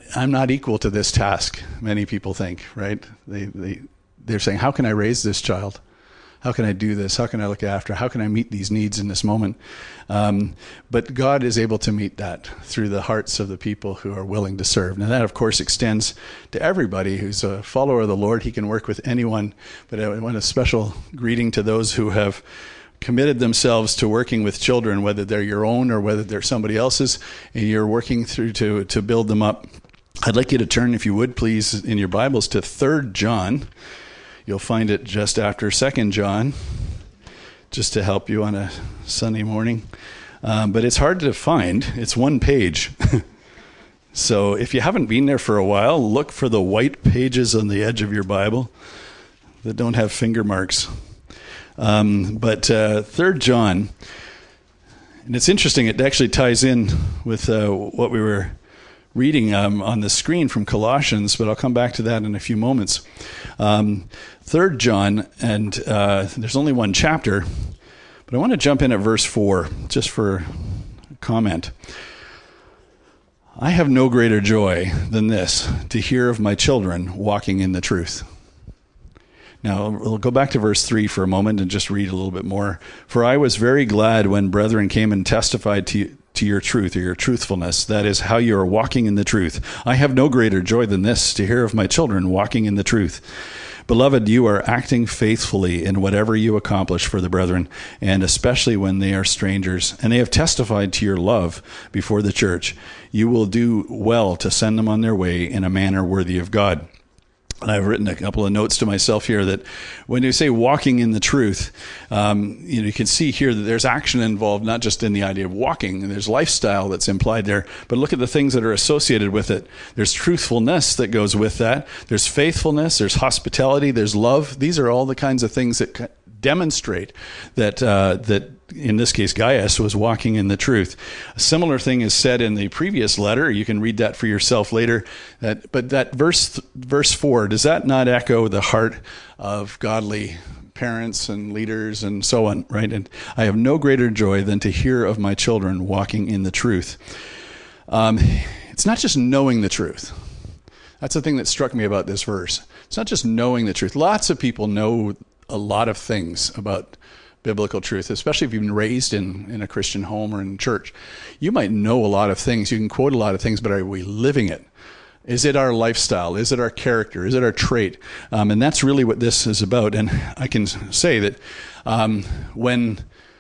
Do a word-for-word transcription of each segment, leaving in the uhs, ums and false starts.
I'm not equal to this task, many people think, right? They, they, they're saying, how can I raise this child? How can I do this? How can I look after? How can I meet these needs in this moment? Um, but God is able to meet that through the hearts of the people who are willing to serve. Now that, of course, extends to everybody who's a follower of the Lord. He can work with anyone. But I want a special greeting to those who have committed themselves to working with children, whether they're your own or whether they're somebody else's, and you're working through to, to build them up. I'd like you to turn, if you would, please, in your Bibles to Third John. You'll find it just after Second John, just to help you on a Sunday morning. Um, but it's hard to find. It's one page. So if you haven't been there for a while, look for the white pages on the edge of your Bible that don't have finger marks. Um, but uh, Third John, and it's interesting, it actually ties in with uh, what we were reading um, on the screen from Colossians, but I'll come back to that in a few moments. Um, Third John, and uh, there's only one chapter, but I want to jump in at verse four, just for a comment. I have no greater joy than this, to hear of my children walking in the truth. Now, we'll go back to verse three for a moment and just read a little bit more. For I was very glad when brethren came and testified to you, to your truth or your truthfulness. That is how you are walking in the truth. I have no greater joy than this, to hear of my children walking in the truth. Beloved, you are acting faithfully in whatever you accomplish for the brethren, and especially when they are strangers, and they have testified to your love before the church. You will do well to send them on their way in a manner worthy of God. And I've written a couple of notes to myself here that when you say walking in the truth, um, you know, you can see here that there's action involved, not just in the idea of walking. There's lifestyle that's implied there, but look at the things that are associated with it. There's truthfulness that goes with that. There's faithfulness. There's hospitality. There's love. These are all the kinds of things that demonstrate that uh, that in this case Gaius was walking in the truth. A similar thing is said in the previous letter. You can read that for yourself later. That, but that verse verse four, does that not echo the heart of godly parents and leaders and so on, right? And I have no greater joy than to hear of my children walking in the truth. Um, it's not just knowing the truth. That's the thing that struck me about this verse. It's not just knowing the truth. Lots of people know a lot of things about biblical truth, especially if you've been raised in, in a Christian home or in church. You might know a lot of things. You can quote a lot of things, but are we living it? Is it our lifestyle? Is it our character? Is it our trait? Um, and that's really what this is about. And I can say that um, when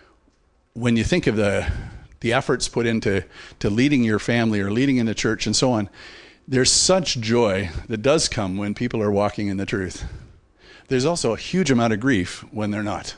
when you think of the the efforts put into to leading your family or leading in the church and so on, there's such joy that does come when people are walking in the truth. There's also a huge amount of grief when they're not.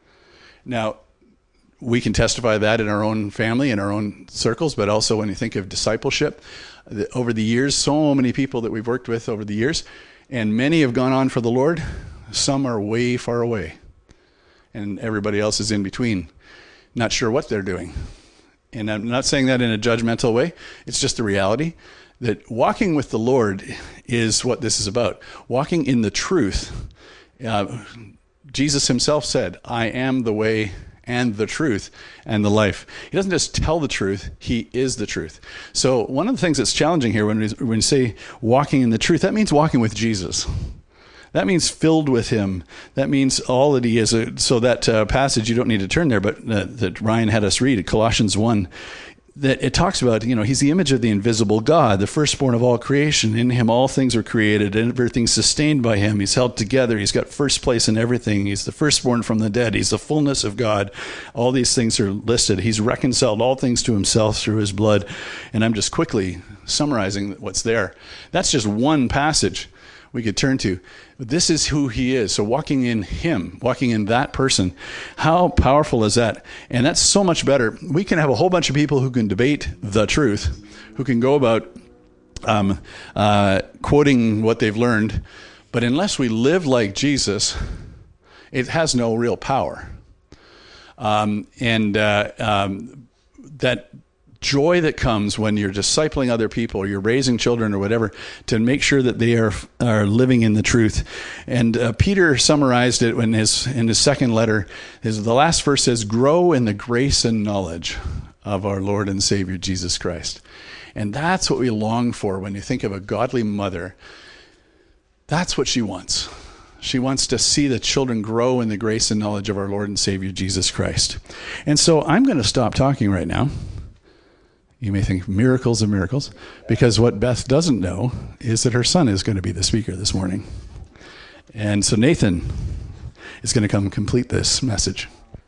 Now, we can testify that in our own family, in our own circles, but also when you think of discipleship, over the years, so many people that we've worked with over the years, and many have gone on for the Lord. Some are way far away, and everybody else is in between, not sure what they're doing. And I'm not saying that in a judgmental way. It's just the reality that walking with the Lord is what this is about. Walking in the truth. Uh, Jesus himself said, I am the way and the truth and the life. He doesn't just tell the truth, he is the truth. So one of the things that's challenging here when we, when we say walking in the truth, that means walking with Jesus. That means filled with him. That means all that he is. So that uh, passage, you don't need to turn there, but uh, that Ryan had us read, Colossians one, that it talks about, you know, he's the image of the invisible God, the firstborn of all creation. In him all things were created, and everything's sustained by him. He's held together. He's got first place in everything. He's the firstborn from the dead. He's the fullness of God. All these things are listed. He's reconciled all things to himself through his blood. And I'm just quickly summarizing what's there. That's just one passage we could turn to. But this is who he is. So walking in him, walking in that person, how powerful is that? And that's so much better. We can have a whole bunch of people who can debate the truth, who can go about um, uh, quoting what they've learned. But unless we live like Jesus, it has no real power. Um, and uh, um, that joy that comes when you're discipling other people or you're raising children or whatever to make sure that they are are living in the truth. And uh, Peter summarized it in his in his second letter. His the last verse says, "Grow in the grace and knowledge of our Lord and Savior Jesus Christ." And that's what we long for when you think of a godly mother. That's what she wants. She wants to see the children grow in the grace and knowledge of our Lord and Savior, Jesus Christ. And so I'm going to stop talking right now. You may think miracles of miracles, because what Beth doesn't know is that her son is going to be the speaker this morning. And so Nathan is going to come complete this message.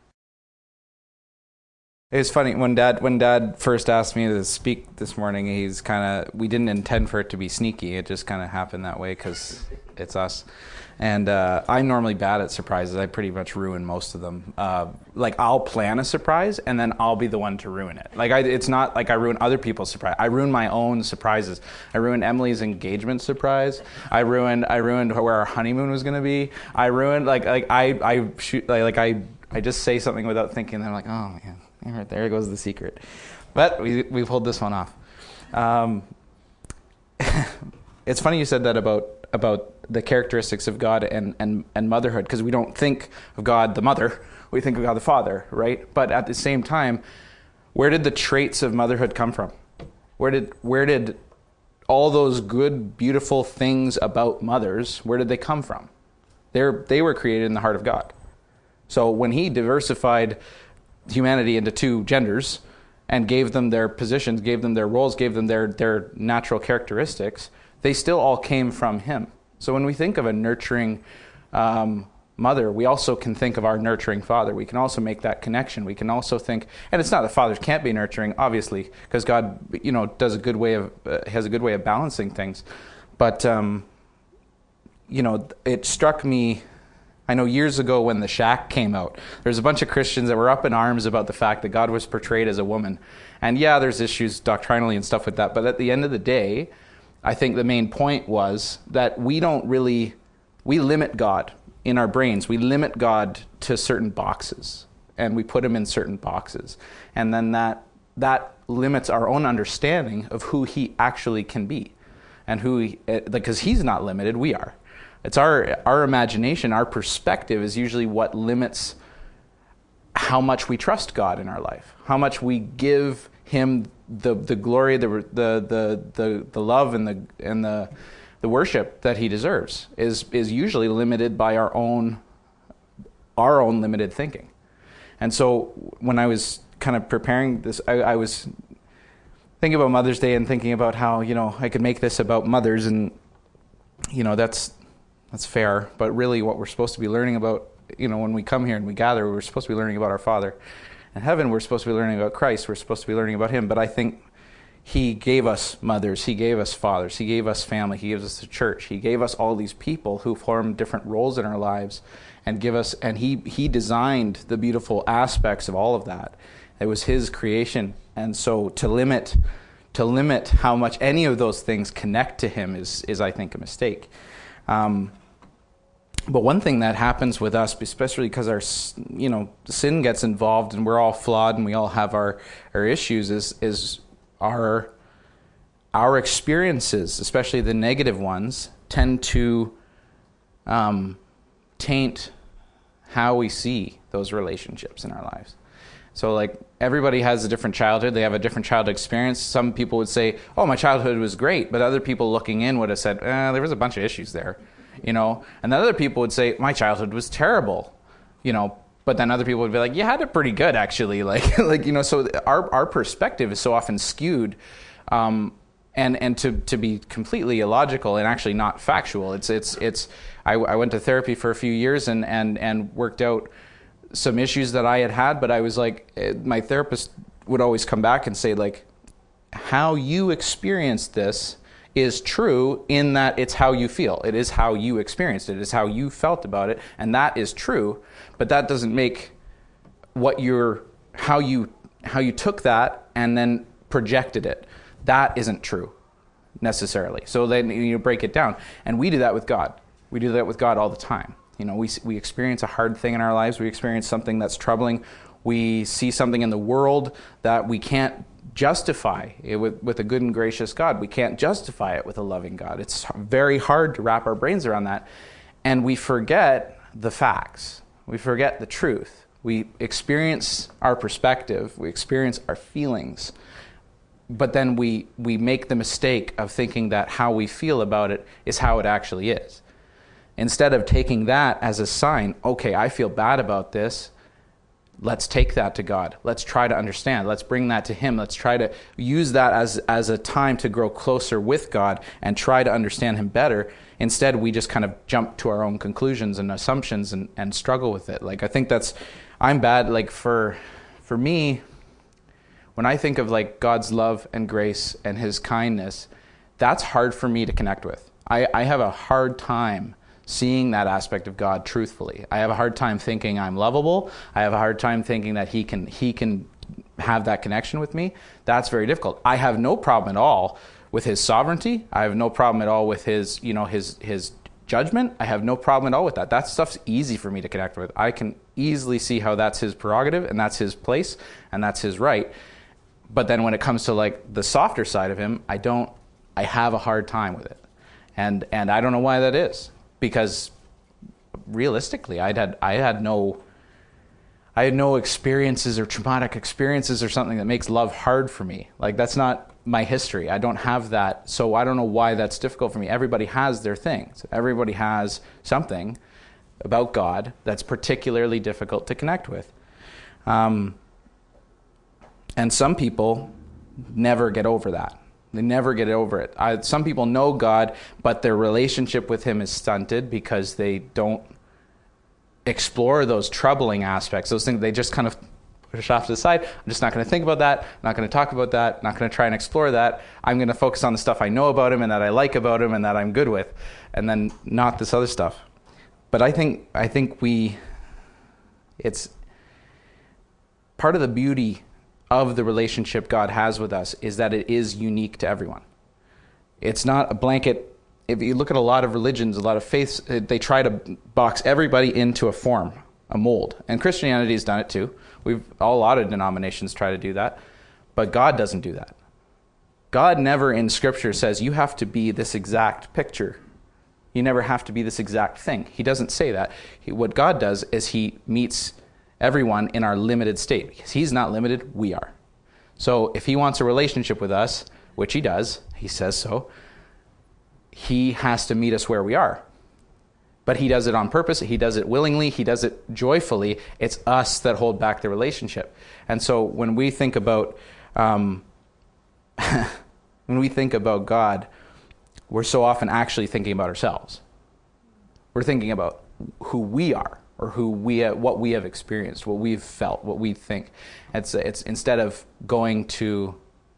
It was funny when Dad when Dad first asked me to speak this morning. He's kind of we didn't intend for it to be sneaky. It just kind of happened that way because it's us. And uh, I'm normally bad at surprises. I pretty much ruin most of them. Uh, like I'll plan a surprise and then I'll be the one to ruin it. Like I, it's not like I ruin other people's surprise. I ruin my own surprises. I ruined Emily's engagement surprise. I ruined I ruined where our honeymoon was going to be. I ruined like like I I shoot like, like I I just say something without thinking. And I'm like, oh man. Right there goes the secret. But we we pulled this one off. Um, it's funny you said that about about the characteristics of God and, and, and motherhood, because we don't think of God the mother, we think of God the father, right? But at the same time, where did the traits of motherhood come from? Where did where did all those good, beautiful things about mothers, where did they come from? They're, they were created in the heart of God. So when he diversified humanity into two genders and gave them their positions, gave them their roles, gave them their, their natural characteristics, they still all came from him. So when we think of a nurturing um, mother, we also can think of our nurturing father. We can also make that connection. We can also think, and it's not that fathers can't be nurturing, obviously, because God, you know, does a good way of uh, has a good way of balancing things. But um, you know, it struck me. I know years ago when The Shack came out, there's a bunch of Christians that were up in arms about the fact that God was portrayed as a woman. And yeah, there's issues doctrinally and stuff with that. But at the end of the day, I think the main point was that we don't really, we limit God in our brains. We limit God to certain boxes, and we put him in certain boxes. And then that that limits our own understanding of who he actually can be. And who, he, because he's not limited, we are. It's our our imagination, our perspective is usually what limits how much we trust God in our life, how much we give him the the glory, the the the the, the love and the and the the worship that he deserves is is usually limited by our own our own limited thinking. And so when I was kind of preparing this, I, I was thinking about Mother's Day and thinking about how, you know, I could make this about mothers, and you know, that's That's fair, but really what we're supposed to be learning about, you know, when we come here and we gather, we're supposed to be learning about our Father. In heaven, we're supposed to be learning about Christ. We're supposed to be learning about him. But I think he gave us mothers. He gave us fathers. He gave us family. He gives us the church. He gave us all these people who form different roles in our lives and give us, and he, he designed the beautiful aspects of all of that. It was his creation. And so to limit, to limit how much any of those things connect to him is, is I think, a mistake. Um, But one thing that happens with us, especially because our, you know, sin gets involved and we're all flawed and we all have our, our issues, is is our our experiences, especially the negative ones, tend to um, taint how we see those relationships in our lives. So, like, everybody has a different childhood. They have a different childhood experience. Some people would say, "Oh, my childhood was great," but other people looking in would have said, eh, "There was a bunch of issues there." You know, and then other people would say, my childhood was terrible, you know, but then other people would be like, you had it pretty good, actually. Like, like, you know, so our, our perspective is so often skewed, um, and, and to, to be completely illogical and actually not factual. It's, it's, it's, I, I went to therapy for a few years and, and, and worked out some issues that I had had, but I was like, my therapist would always come back and say, like, how you experienced this is true in that it's how you feel. It is how you experienced it. It is how you felt about it, and that is true. But that doesn't make what you're, how you, how you took that and then projected it. That isn't true necessarily. So then you break it down, and we do that with God. We do that with God all the time. You know, we we experience a hard thing in our lives. We experience something that's troubling. We see something in the world that we can't justify it with, with a good and gracious God. We can't justify it with a loving God. It's very hard to wrap our brains around that. And we forget the facts. We forget the truth. We experience our perspective. We experience our feelings but then we we make the mistake of thinking that how we feel about it is how it actually is. Instead of taking that as a sign, okay, I feel bad about this, let's take that to God. Let's try to understand. Let's bring that to him. Let's try to use that as, as a time to grow closer with God and try to understand him better. Instead, we just kind of jump to our own conclusions and assumptions and, and struggle with it. Like, I think that's, I'm bad, like for, for me, when I think of like God's love and grace and his kindness, that's hard for me to connect with. I, I have a hard time seeing that aspect of God truthfully. I have a hard time thinking I'm lovable. I have a hard time thinking that he can he can have that connection with me. That's very difficult. I have no problem at all with his sovereignty. I have no problem at all with his, you know, his his judgment. I have no problem at all with that. That stuff's easy for me to connect with. I can easily see how that's his prerogative and that's his place and that's his right. But then when it comes to like the softer side of him, I don't I have a hard time with it. And and I don't know why that is. Because realistically, I'd had I had no I had no experiences or traumatic experiences or something that makes love hard for me. Like, that's not my history. I don't have that, so I don't know why that's difficult for me. Everybody has their things. Everybody has something about God that's particularly difficult to connect with. Um, and some people never get over that. They never get over it. I, some people know God, but their relationship with him is stunted because they don't explore those troubling aspects, those things they just kind of push off to the side. I'm just not going to think about that, not going to talk about that, not going to try and explore that. I'm going to focus on the stuff I know about him and that I like about him and that I'm good with, and then not this other stuff. But I think I think we, it's part of the beauty of the relationship God has with us is that it is unique to everyone. It's not a blanket. If you look at a lot of religions, a lot of faiths, they try to box everybody into a form, a mold. And Christianity has done it too. We've a lot of denominations try to do that. But God doesn't do that. God never in Scripture says you have to be this exact picture. You never have to be this exact thing. He doesn't say that. He, what God does is he meets everyone in our limited state. Because he's not limited, we are. So if he wants a relationship with us, which he does, he says so, he has to meet us where we are. But he does it on purpose. He does it willingly. He does it joyfully. It's us that hold back the relationship. And so when we think about um, when we think about God, we're so often actually thinking about ourselves. We're thinking about who we are, or who we what we have experienced, what we've felt, what we think. It's it's instead of going to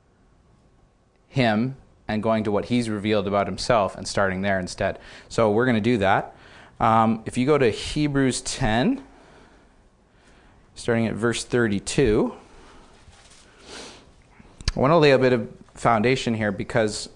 him and going to what he's revealed about himself and starting there instead. So we're going to do that. Um, if you go to Hebrews ten, starting at verse thirty-two, I want to lay a bit of foundation here because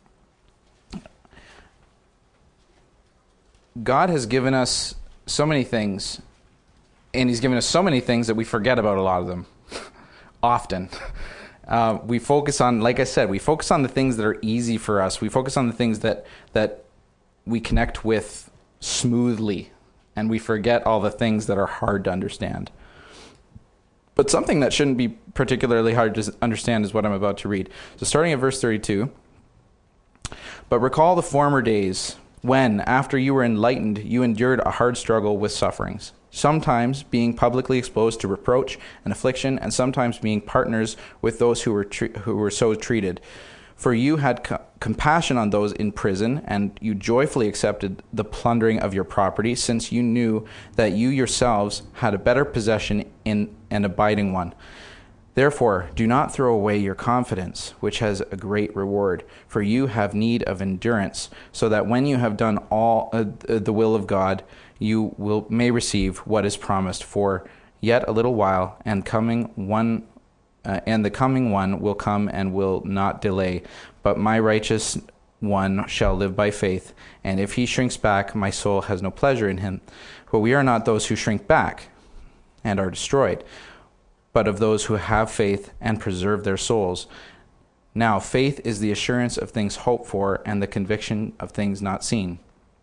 God has given us so many things, and he's given us so many things that we forget about a lot of them often. Uh, we focus on, like I said, we focus on the things that are easy for us. We focus on the things that that we connect with smoothly, and we forget all the things that are hard to understand. But something that shouldn't be particularly hard to understand is what I'm about to read. So starting at verse thirty-two, but recall the former days when, after you were enlightened, you endured a hard struggle with sufferings, sometimes being publicly exposed to reproach and affliction, and sometimes being partners with those who were tre- who were so treated. For you had co- compassion on those in prison, and you joyfully accepted the plundering of your property, since you knew that you yourselves had a better possession in an abiding one. Therefore, do not throw away your confidence, which has a great reward, for you have need of endurance, so that when you have done all uh, the will of God, you will may receive what is promised. For yet a little while, and coming one, uh, and the coming one will come and will not delay. But my righteous one shall live by faith, and if he shrinks back, my soul has no pleasure in him. For we are not those who shrink back and are destroyed, but of those who have faith and preserve their souls. Now, faith is the assurance of things hoped for and the conviction of things not seen.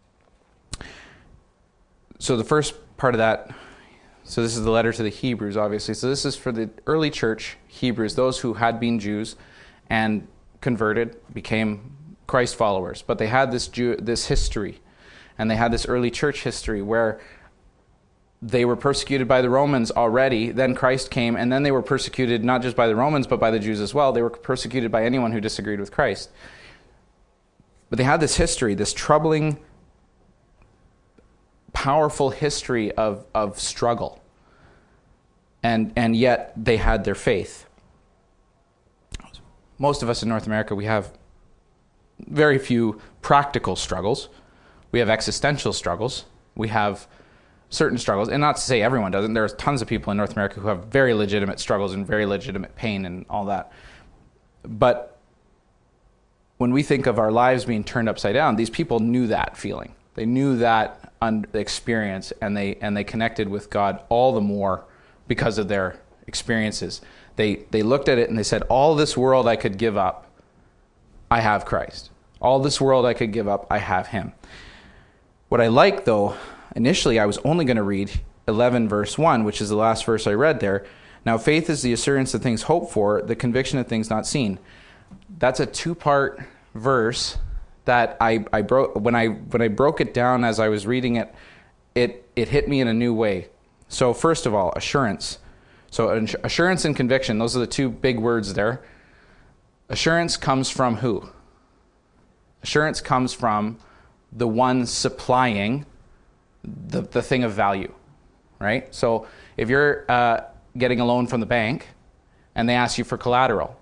So the first part of that, so this is the letter to the Hebrews, obviously. So this is for the early church, Hebrews, those who had been Jews and converted, became Christ followers. But they had this Jew, this history, and they had this early church history where they were persecuted by the Romans already. Then Christ came, and then they were persecuted not just by the Romans, but by the Jews as well. They were persecuted by anyone who disagreed with Christ. But they had this history, this troubling, powerful history of, of struggle. And, and yet they had their faith. Most of us in North America, we have very few practical struggles. We have existential struggles. We have certain struggles. And not to say everyone doesn't. There are tons of people in North America who have very legitimate struggles and very legitimate pain and all that. But when we think of our lives being turned upside down, these people knew that feeling. They knew that un- experience, and they and they connected with God all the more because of their experiences. They they looked at it and they said, all this world I could give up, I have Christ. All this world I could give up, I have him. What I like, though, initially I was only going to read eleven verse one, which is the last verse I read there. Now faith is the assurance of things hoped for, the conviction of things not seen. That's a two-part verse that I, I broke when I when I broke it down as I was reading it, it it hit me in a new way. So first of all, assurance. So assurance and conviction, those are the two big words there. Assurance comes from who? Assurance comes from the one supplying the, the thing of value, right? So if you're uh, getting a loan from the bank and they ask you for collateral,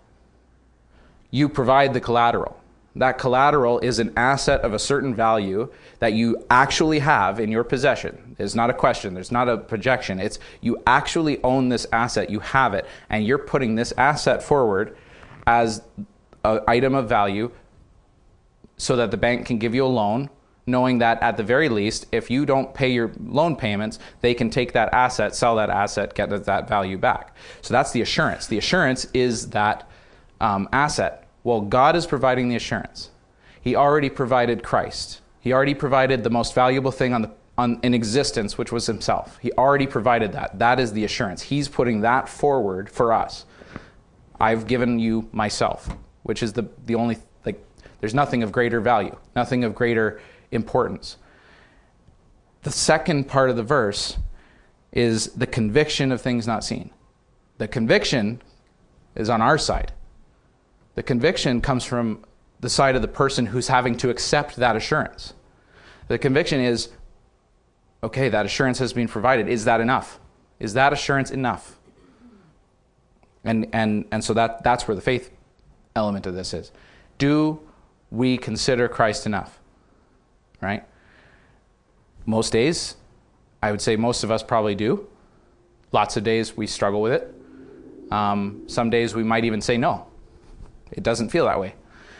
you provide the collateral. That collateral is an asset of a certain value that you actually have in your possession. It's not a question. There's not a projection. It's you actually own this asset. You have it. And you're putting this asset forward as an item of value so that the bank can give you a loan, knowing that at the very least, if you don't pay your loan payments, they can take that asset, sell that asset, get that value back. So that's the assurance. The assurance is that um, asset. Well, God is providing the assurance. He already provided Christ. He already provided the most valuable thing on the on, in existence, which was himself. He already provided that. That is the assurance. He's putting that forward for us. I've given you myself, which is the, the only, like, there's nothing of greater value, nothing of greater importance. The second part of the verse is the conviction of things not seen. The conviction is on our side. The conviction comes from the side of the person who's having to accept that assurance. The conviction is, okay, that assurance has been provided. Is that enough? Is that assurance enough? And and and so that that's where the faith element of this is. Do we consider Christ enough? Right? Most days, I would say most of us probably do. Lots of days we struggle with it. Um, some days we might even say no. It doesn't feel that way.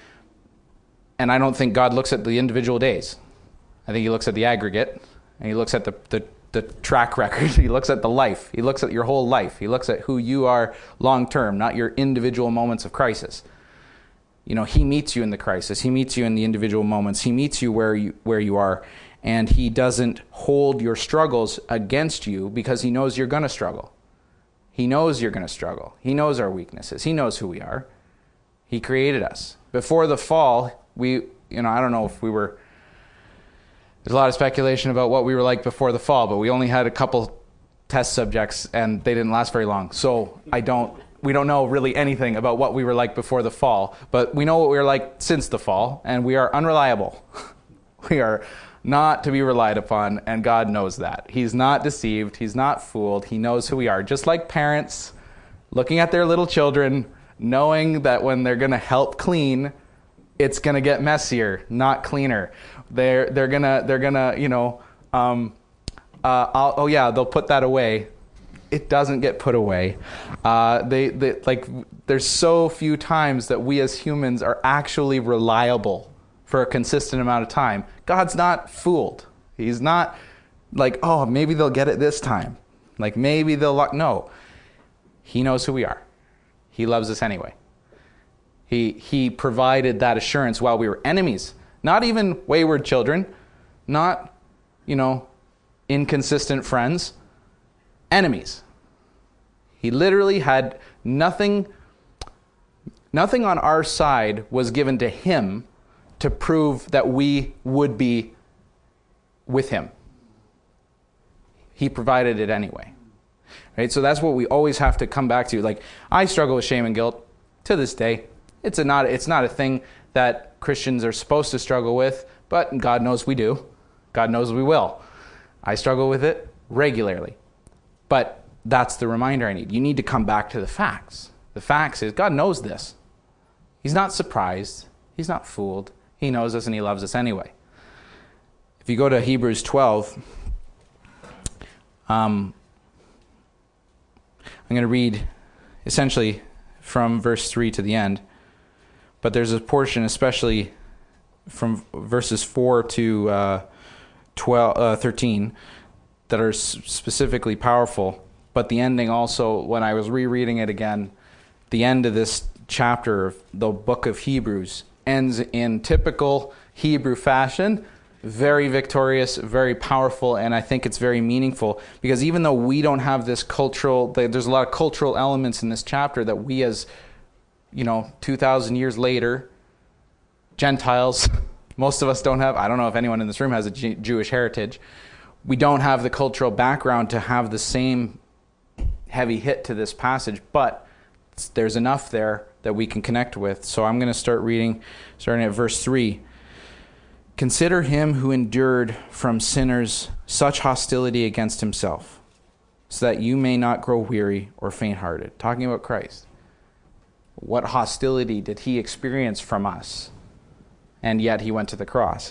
And I don't think God looks at the individual days. I think he looks at the aggregate, and he looks at the, the, the track record. He looks at the life. He looks at your whole life. He looks at who you are long-term, not your individual moments of crisis. You know, he meets you in the crisis. He meets you in the individual moments. He meets you where you where you are, and he doesn't hold your struggles against you because he knows you're going to struggle. He knows you're going to struggle. He knows our weaknesses. He knows who we are. He created us. Before the fall, we, you know, I don't know if we were, there's a lot of speculation about what we were like before the fall, but we only had a couple test subjects and they didn't last very long. So I don't, we don't know really anything about what we were like before the fall, but we know what we were like since the fall, and we are unreliable. We are not to be relied upon, and God knows that. He's not deceived. He's not fooled. He knows who we are. Just like parents looking at their little children, knowing that when they're going to help clean, it's going to get messier, not cleaner. They're they're gonna they're gonna you know, um, uh, I'll, oh yeah, they'll put that away. It doesn't get put away. Uh, they, they like there's so few times that we as humans are actually reliable for a consistent amount of time. God's not fooled. He's not like, oh, maybe they'll get it this time. Like maybe they'll luck. No, he knows who we are. He loves us anyway. He he provided that assurance while we were enemies. Not even wayward children. Not, you know, inconsistent friends. Enemies. He literally had nothing. Nothing on our side was given to him to prove that we would be with him. He provided it anyway. Right? So that's what we always have to come back to. Like, I struggle with shame and guilt to this day. It's a not it's not a thing that Christians are supposed to struggle with, but God knows we do. God knows we will. I struggle with it regularly. But that's the reminder I need. You need to come back to the facts. The facts is God knows this. He's not surprised. He's not fooled. He knows us and he loves us anyway. If you go to Hebrews twelve, um, I'm going to read essentially from verse three to the end. But there's a portion, especially from verses four to uh, twelve, uh, thirteen, that are s- specifically powerful. But the ending also, when I was rereading it again, the end of this chapter of the book of Hebrews ends in typical Hebrew fashion, very victorious, very powerful, and I think it's very meaningful, because even though we don't have this cultural, there's a lot of cultural elements in this chapter that we as, you know, two thousand years later, Gentiles, most of us don't have, I don't know if anyone in this room has a G- Jewish heritage, we don't have the cultural background to have the same heavy hit to this passage, but there's enough there that we can connect with. So I'm going to start reading, starting at verse three. Consider him who endured from sinners such hostility against himself, so that you may not grow weary or faint-hearted. Talking about Christ. What hostility did he experience from us? And yet he went to the cross.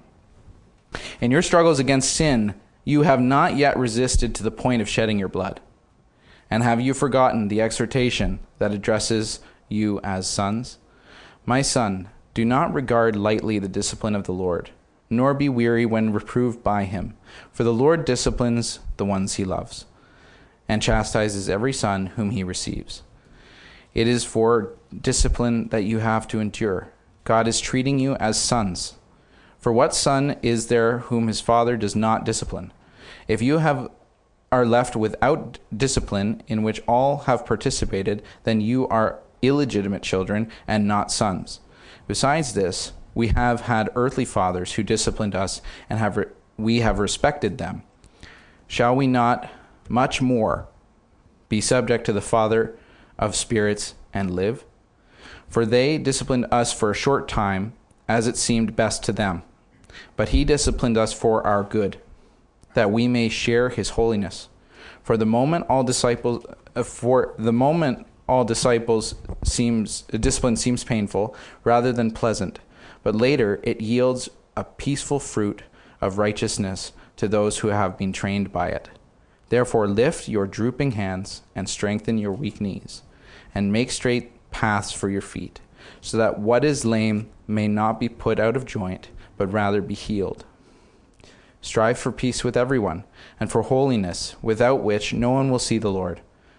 In your struggles against sin, you have not yet resisted to the point of shedding your blood. And have you forgotten the exhortation that addresses you as sons? My son, do not regard lightly the discipline of the Lord, nor be weary when reproved by him. For the Lord disciplines the ones he loves, and chastises every son whom he receives. It is for discipline that you have to endure. God is treating you as sons. For what son is there whom his father does not discipline? If you have are left without discipline in which all have participated, then you are illegitimate children and not sons. Besides this, we have had earthly fathers who disciplined us, and have re- we have respected them. Shall we not much more be subject to the Father of spirits and live? For they disciplined us for a short time, as it seemed best to them. But he disciplined us for our good, that we may share his holiness. For the moment all disciples, uh, for the moment all disciples seems discipline seems painful rather than pleasant, but later it yields a peaceful fruit of righteousness to those who have been trained by it. Therefore lift your drooping hands and strengthen your weak knees, and make straight paths for your feet, so that what is lame may not be put out of joint, but rather be healed. Strive for peace with everyone, and for holiness, without which no one will see the Lord.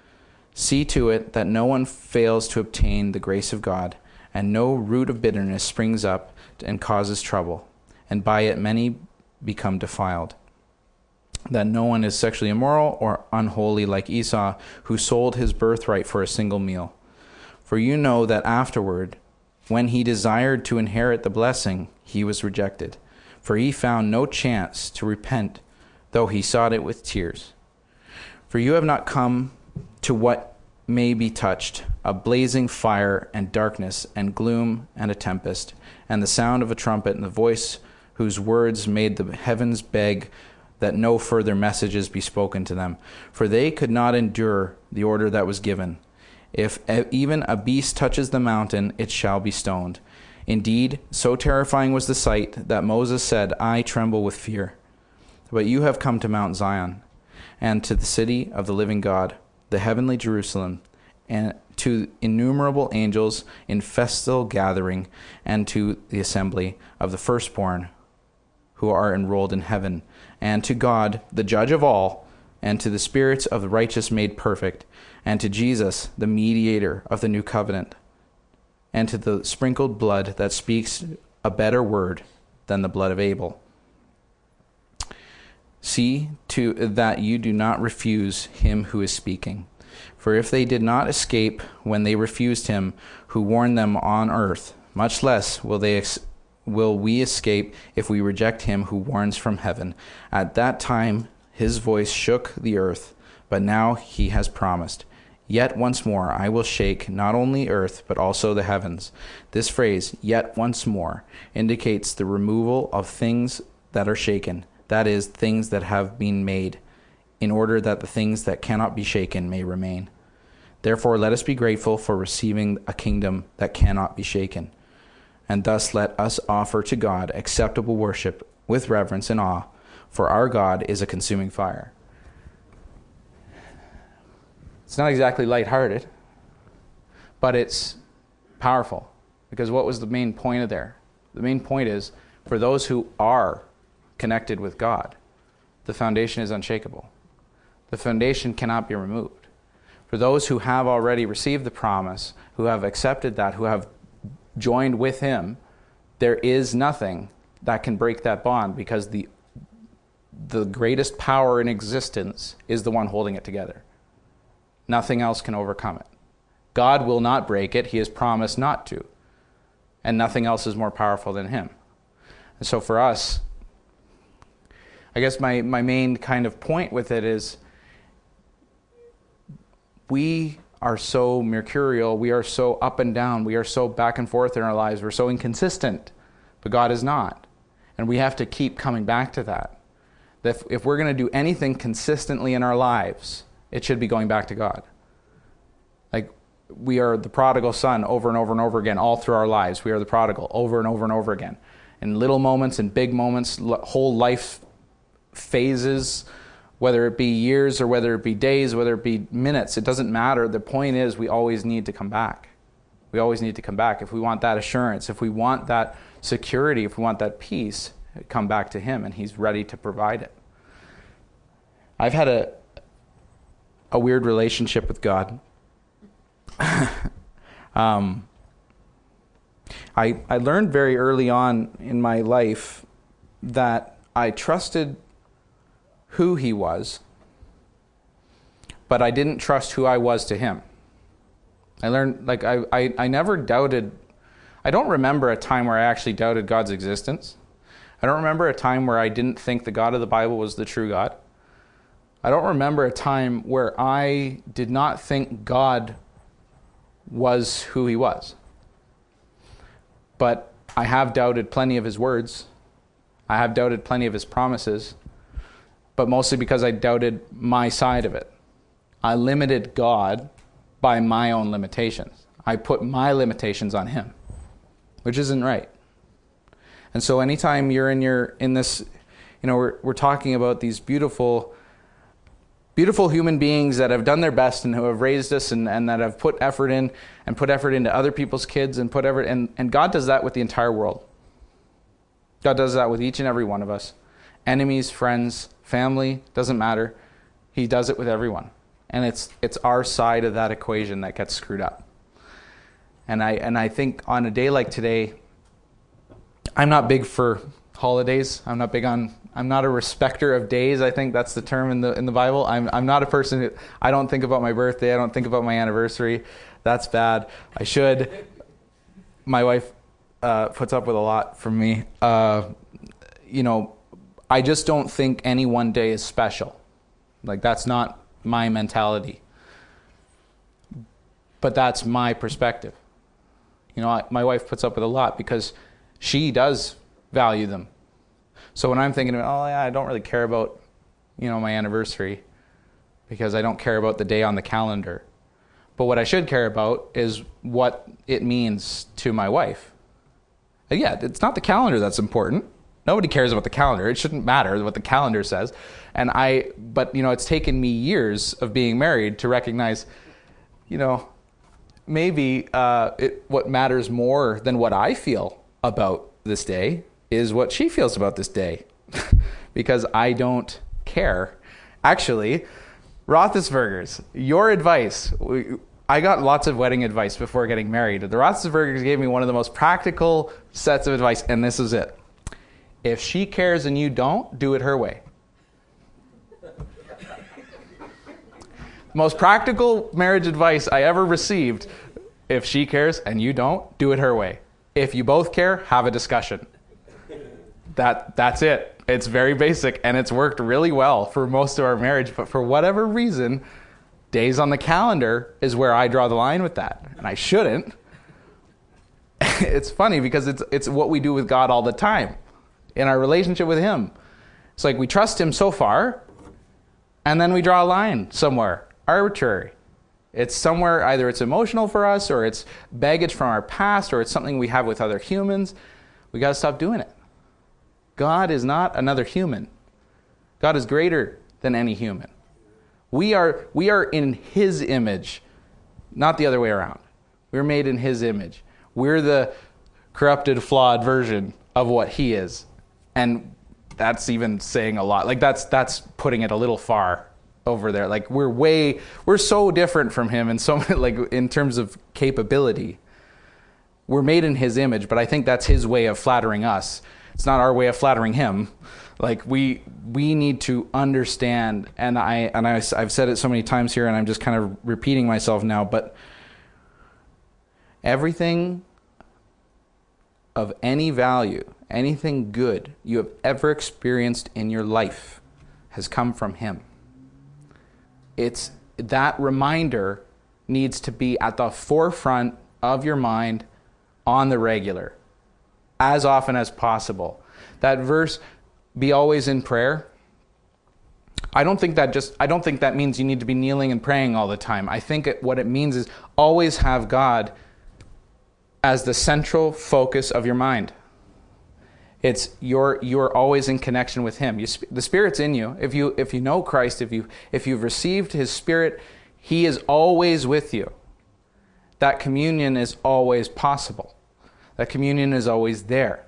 See to it that no one fails to obtain the grace of God, and no root of bitterness springs up and causes trouble, and by it many become defiled. That no one is sexually immoral or unholy like Esau, who sold his birthright for a single meal. For you know that afterward, when he desired to inherit the blessing, he was rejected. For he found no chance to repent, though he sought it with tears. For you have not come to what may be touched, a blazing fire and darkness and gloom and a tempest, and the sound of a trumpet and the voice whose words made the heavens beg that no further messages be spoken to them. For they could not endure the order that was given. If even a beast touches the mountain, it shall be stoned. Indeed, so terrifying was the sight that Moses said, I tremble with fear. But you have come to Mount Zion, and to the city of the living God, the heavenly Jerusalem, and to innumerable angels in festal gathering, and to the assembly of the firstborn who are enrolled in heaven, and to God, the judge of all, and to the spirits of the righteous made perfect, and to Jesus, the mediator of the new covenant, and to the sprinkled blood that speaks a better word than the blood of Abel. See to that you do not refuse him who is speaking. For if they did not escape when they refused him who warned them on earth, much less will they ex- will we escape if we reject him who warns from heaven. At that time his voice shook the earth, but now he has promised, yet once more I will shake not only earth, but also the heavens. This phrase, yet once more, indicates the removal of things that are shaken, that is, things that have been made, in order that the things that cannot be shaken may remain. Therefore, let us be grateful for receiving a kingdom that cannot be shaken. And thus let us offer to God acceptable worship with reverence and awe, for our God is a consuming fire. It's not exactly lighthearted, but it's powerful. Because what was the main point of there? The main point is, for those who are connected with God, the foundation is unshakable. The foundation cannot be removed. For those who have already received the promise, who have accepted that, who have joined with him, there is nothing that can break that bond, because the the greatest power in existence is the one holding it together. Nothing else can overcome it. God will not break it. He has promised not to. And nothing else is more powerful than him. And so for us, I guess my, my main kind of point with it is, we are so mercurial, we are so up and down, we are so back and forth in our lives, we're so inconsistent, but God is not. And we have to keep coming back to that. That if, if we're going to do anything consistently in our lives, it should be going back to God. Like, we are the prodigal son over and over and over again, all through our lives. We are the prodigal over and over and over again. In little moments, in big moments, whole life phases, whether it be years or whether it be days, whether it be minutes, it doesn't matter. The point is, we always need to come back. We always need to come back. If we want that assurance, if we want that security, if we want that peace, come back to him, and he's ready to provide it. I've had a a weird relationship with God. um, I I learned very early on in my life that I trusted who he was, but I didn't trust who I was to him. I learned, like, I, I, I never doubted, I don't remember a time where I actually doubted God's existence. I don't remember a time where I didn't think the God of the Bible was the true God. I don't remember a time where I did not think God was who he was. But I have doubted plenty of his words. I have doubted plenty of his promises. But mostly because I doubted my side of it. I limited God by my own limitations. I put my limitations on him, which isn't right. And so anytime you're in your in this, you know, we're we're talking about these beautiful, beautiful human beings that have done their best and who have raised us and, and that have put effort in and put effort into other people's kids and put effort, and, and God does that with the entire world. God does that with each and every one of us. Enemies, friends, family, doesn't matter. He does it with everyone. And it's it's our side of that equation that gets screwed up. And I and I think on a day like today, I'm not big for holidays. I'm not big on I'm not a respecter of days. I think that's the term in the in the Bible. I'm I'm not a person who, I don't think about my birthday, I don't think about my anniversary. That's bad. I should. My wife uh, puts up with a lot from me. Uh, you know, I just don't think any one day is special. Like, that's not my mentality. But that's my perspective. You know, I, my wife puts up with a lot because she does value them. So when I'm thinking, oh yeah, I don't really care about, you know, my anniversary because I don't care about the day on the calendar. But what I should care about is what it means to my wife. And yeah, it's not the calendar that's important. Nobody cares about the calendar. It shouldn't matter what the calendar says. And I, but you know, it's taken me years of being married to recognize, you know, maybe uh, it, what matters more than what I feel about this day is what she feels about this day, because I don't care. Actually, Roethlisberger's, your advice. We, I got lots of wedding advice before getting married. The Roethlisbergers gave me one of the most practical sets of advice, and this is it. If she cares and you don't, do it her way. Most practical marriage advice I ever received. If she cares and you don't, do it her way. If you both care, have a discussion. That that's it. It's very basic, and it's worked really well for most of our marriage. But for whatever reason, days on the calendar is where I draw the line with that, and I shouldn't. It's funny because it's it's what we do with God all the time in our relationship with Him. It's like we trust Him so far, and then we draw a line somewhere, arbitrary. It's somewhere, either it's emotional for us, or it's baggage from our past, or it's something we have with other humans. We got to stop doing it. God is not another human. God is greater than any human. We are we are in His image, not the other way around. We're made in His image. We're the corrupted, flawed version of what He is. And that's even saying a lot. Like that's that's putting it a little far over there. Like we're way we're so different from Him in so many, like in terms of capability. We're made in His image, but I think that's His way of flattering us. It's not our way of flattering Him. Like we we need to understand, and I and I, I've said it so many times here, and I'm just kind of repeating myself now, but everything of any value, anything good you have ever experienced in your life has come from Him. It's that reminder needs to be at the forefront of your mind on the regular, as often as possible. That verse, be always in prayer, I don't think that just I don't think that means you need to be kneeling and praying all the time. I think it, what it means is always have God as the central focus of your mind. It's you're you're always in connection with Him. You, the Spirit's in you. If you if you know Christ, if you if you've received His Spirit, He is always with you. That communion is always possible. That communion is always there.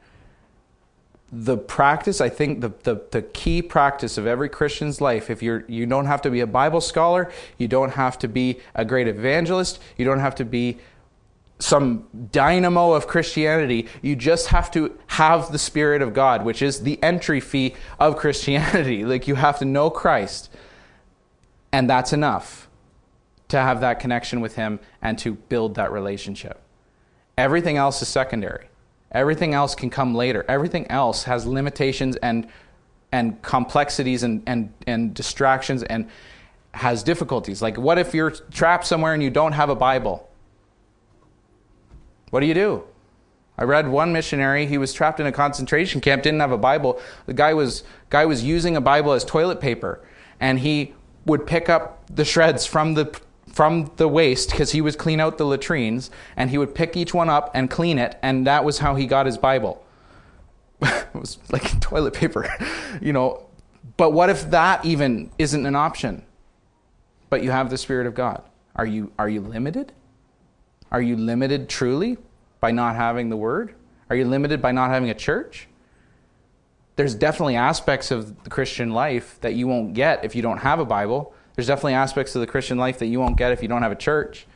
The practice, I think the, the, the key practice of every Christian's life, if you're you don't have to be a Bible scholar, you don't have to be a great evangelist, you don't have to be some dynamo of Christianity, you just have to have the Spirit of God, which is the entry fee of Christianity. Like you have to know Christ, and that's enough to have that connection with Him and to build that relationship. Everything else is secondary. Everything else can come later. Everything else has limitations and and complexities and, and, and distractions and has difficulties. Like what if you're trapped somewhere and you don't have a Bible? What do you do? I read one missionary, he was trapped in a concentration camp, didn't have a Bible. The guy was guy was using a Bible as toilet paper, and he would pick up the shreds from the from the waste, because he would clean out the latrines, and he would pick each one up and clean it, and that was how he got his Bible. It was like toilet paper, you know. But what if that even isn't an option? But you have the Spirit of God. Are you are you limited? Are you limited truly by not having the Word? Are you limited by not having a church? There's definitely aspects of the Christian life that you won't get if you don't have a Bible. There's definitely aspects of the Christian life that you won't get if you don't have a church.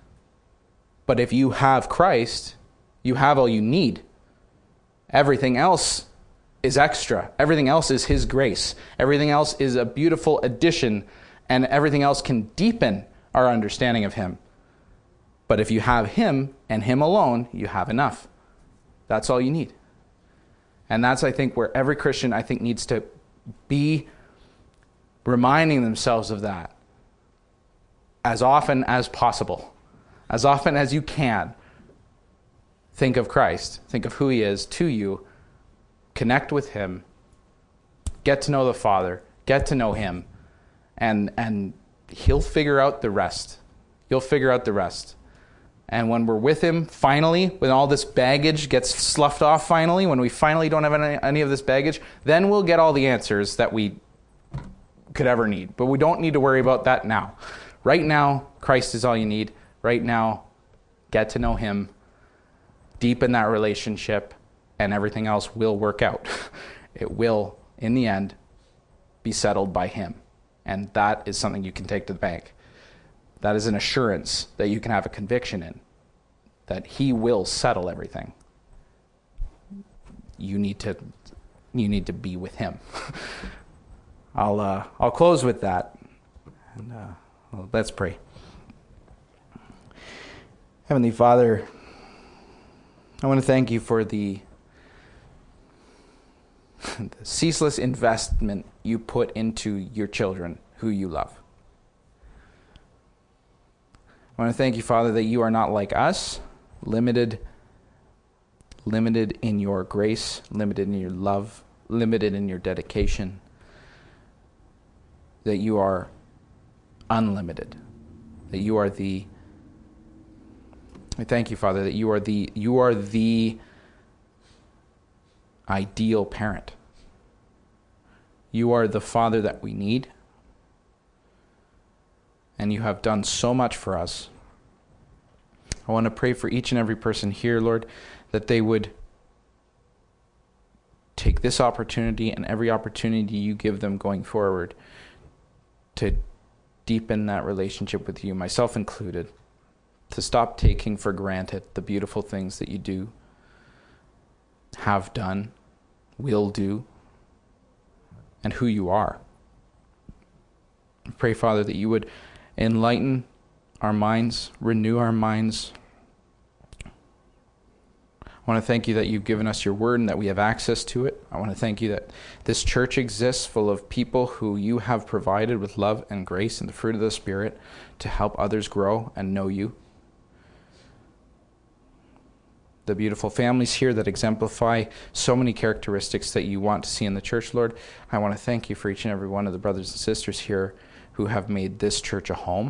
But if you have Christ, you have all you need. Everything else is extra. Everything else is His grace. Everything else is a beautiful addition, and everything else can deepen our understanding of Him. But if you have Him and Him alone, you have enough. That's all you need. And that's, I think, where every Christian, I think, needs to be reminding themselves of that as often as possible. As often as you can. Think of Christ. Think of who He is to you. Connect with Him. Get to know the Father. Get to know Him. And, and He'll figure out the rest. You'll figure out the rest. And when we're with Him, finally, when all this baggage gets sloughed off finally, when we finally don't have any, any of this baggage, then we'll get all the answers that we could ever need. But we don't need to worry about that now. Right now, Christ is all you need. Right now, get to know Him, deepen that relationship, and everything else will work out. It will, in the end, be settled by Him. And that is something you can take to the bank. That is an assurance that you can have a conviction in, that He will settle everything. You need to, you need to be with Him. I'll uh, I'll close with that, and uh, Well, let's pray. Heavenly Father, I want to thank you for the, the ceaseless investment you put into your children who you love. I want to thank you, Father, that you are not like us, limited, limited in your grace, limited in your love, limited in your dedication, that you are unlimited, that you are the I thank you, Father, that you are the you are the ideal parent. You are the Father that we need, and you have done so much for us. I want to pray for each and every person here, Lord, that they would take this opportunity and every opportunity you give them going forward to deepen that relationship with you, myself included. To stop taking for granted the beautiful things that you do, have done, will do, and who you are. I pray, Father, that you would enlighten our minds, renew our minds. I want to thank you that you've given us your word and that we have access to it. I want to thank you that this church exists full of people who you have provided with love and grace and the fruit of the Spirit to help others grow and know you. The beautiful families here that exemplify so many characteristics that you want to see in the church, Lord. I want to thank you for each and every one of the brothers and sisters here who have made this church a home,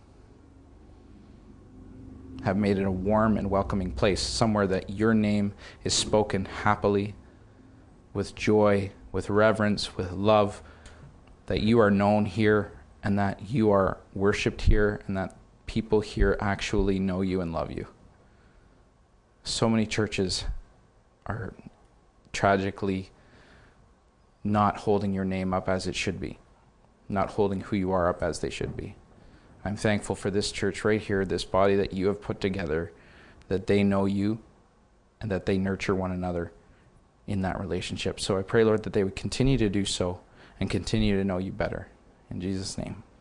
have made it a warm and welcoming place, somewhere that your name is spoken happily, with joy, with reverence, with love, that you are known here and that you are worshipped here and that people here actually know you and love you. So many churches are tragically not holding your name up as it should be, not holding who you are up as they should be. I'm thankful for this church right here, this body that you have put together, that they know you and that they nurture one another in that relationship. So I pray, Lord, that they would continue to do so and continue to know you better. In Jesus' name.